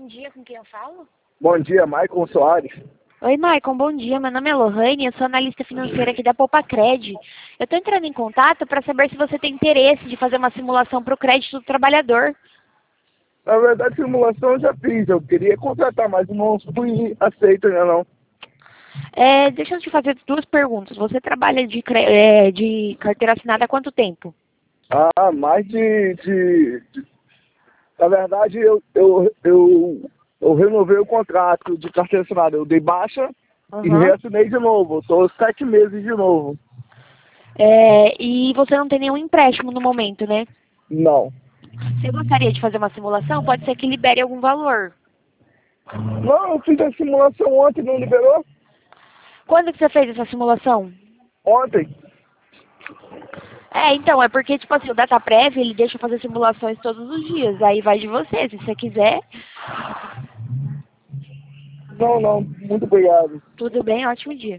Bom dia, com quem eu falo? Bom dia, Maicon Soares. Oi, Maicon, bom dia. Meu nome é Lohane, eu sou analista financeira aqui da Poupacred. Eu estou entrando em contato para saber se você tem interesse de fazer uma simulação para o crédito do trabalhador. Na verdade, simulação eu já fiz. Eu queria contratar, mas não fui aceito ainda não. Deixa eu te fazer duas perguntas. Você trabalha de carteira assinada há quanto tempo? Mais Na verdade, eu renovei o contrato de carteira assinada. Eu dei baixa e Uhum. reassinei de novo. Estou 7 meses de novo. E você não tem nenhum empréstimo no momento, né? Não. Você gostaria de fazer uma simulação? Pode ser que libere algum valor. Não, eu fiz a simulação ontem, não liberou? Quando que você fez essa simulação? Ontem. Então, é porque, tipo assim, o DataPrev, ele deixa fazer simulações todos os dias. Aí vai de você, se você quiser. Não. Muito obrigado. Tudo bem, ótimo dia.